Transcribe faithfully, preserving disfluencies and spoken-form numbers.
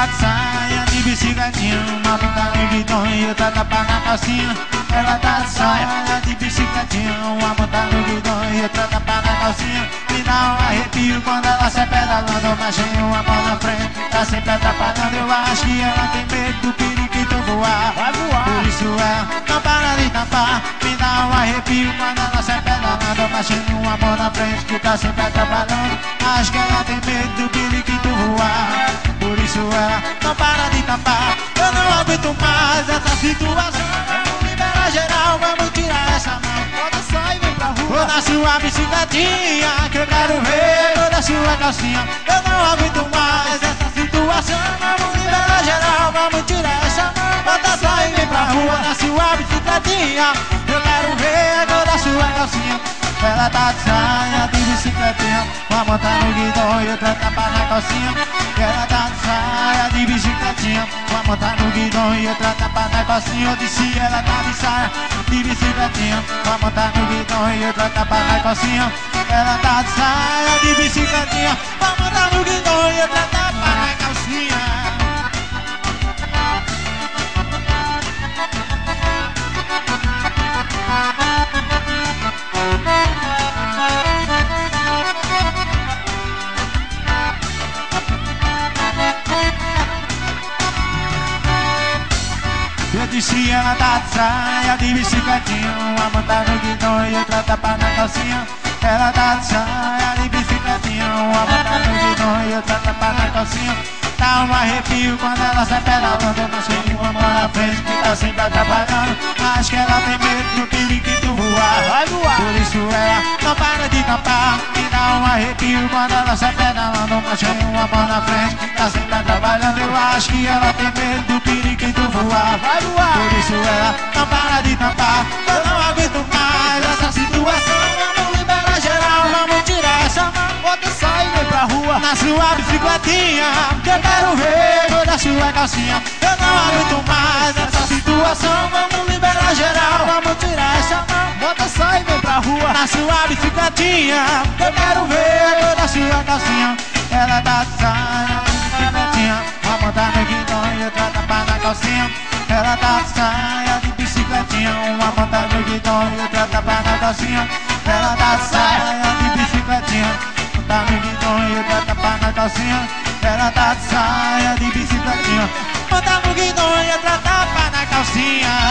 de saia, de bicicletinha, uma bunda no guidão e outra tapa na calcinha. Ela tá de saia, de bicicletinha, uma bunda no guidão e outra tapa na calcinha. Me dá um arrepio quando ela sai pedalando, mas tem uma mão na frente, tá sempre atrapalhando. Eu acho que ela tem medo do periquito voar. Vai voar. Por isso ela não para de tampar. Me dá um arrepio quando ela sai pedalando, mas tem uma mão na frente que tá sempre atrapalhando. Acho que ela tem medo do periquito voar. Por isso ela não para de tampar. Eu não aguento mais essa situação. Vamos liberar geral, vamos tirar essa mão. Bota só e vem pra rua. Vou na sua bicicletinha, que eu quero ver toda sua calcinha. Eu não aguento mais essa situação. Vamos liberar geral, vamos tirar essa mão. Bota só e vem pra rua. Na sua bicicletinha, eu quero ver toda sua calcinha. Ela tá de saia, de bicicletinha, uma monta no guidão e outra tapa na calcinha. Ela tá de saia, de bicicletinha, uma monta no guidão e outra tapa na calcinha. Eu disse ela tá de saia, de bicicletinha, uma monta no guidão e outra tapa na calcinha. Ela tá de saia, de bicicletinha, uma monta no guidão e outra tapa na calcinha. Eu disse ela tá de saia, de bicicletinha, uma monta no guidão e outra tapa na calcinha. Ela tá de saia, de bicicletinha, uma monta no guidão e outra tapa na calcinha. Dá um arrepio quando ela sai pedalando, mas tem uma mão na frente que tá sempre atrapalhando. Acho que ela tem medo do periquito voar. Vai voar. Por isso ela não para de tampar. Me dá um arrepio quando ela sai pedalando, mas tem uma mão na frente que tá sempre atrapalhando. Eu acho que ela tem medo do periquito voar. Vai voar. Por isso ela não para de tampar. Eu não aguento mais essa situação. Vamos liberar geral, vamos tirar essa mão. Bota só e vem pra rua. Na sua bicicletinha, que eu quero ver toda sua calcinha. Eu não aguento mais essa situação. Vamos liberar geral, vamos tirar essa mão. Bota só e vem pra rua. Na sua bicicletinha, que eu quero ver toda sua calcinha. Ela tá de saia, bicicletinha, uma monta no guidão e outra tapa na calcinha. Ela tá de saia, de bicicletinha, uma monta no guidão e outra tapa na calcinha. Ela tá de saia, de bicicletinha, monta no guidão e outra tapa na calcinha. Ela tá de saia, de bicicletinha, monta no guidão e outra tapa na calcinha.